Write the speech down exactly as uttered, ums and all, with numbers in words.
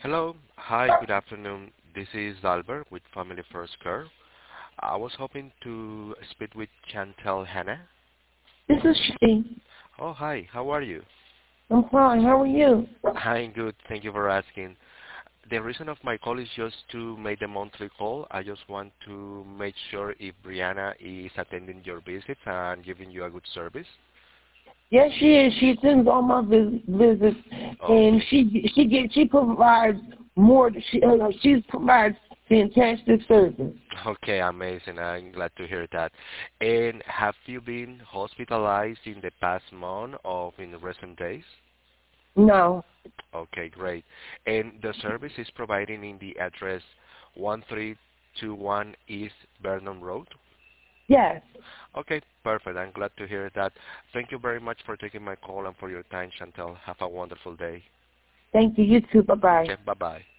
Hello. Hi, good afternoon. This is Albert with Family First Care. I was hoping to speak with Chantel Hannah. This is she. Oh, hi. How are you? I'm fine. How are you? I'm good. Thank you for asking. The reason of my call is just to make the monthly call. I just want to make sure if Brianna is attending your visits and giving you a good service. Yes, she is. She attends all my vis- visits, and Okay. she she gets she provides more. She uh, she provides fantastic service. Okay, amazing. I'm glad to hear that. And have you been hospitalized in the past month or in recent days? No. Okay, great. And the service is providing in the address one three two one East Vernon Road? Yes. Okay, perfect. I'm glad to hear that. Thank you very much for taking my call and for your time, Chantel. Have a wonderful day. Thank you. You too. Bye bye. Okay, bye-bye.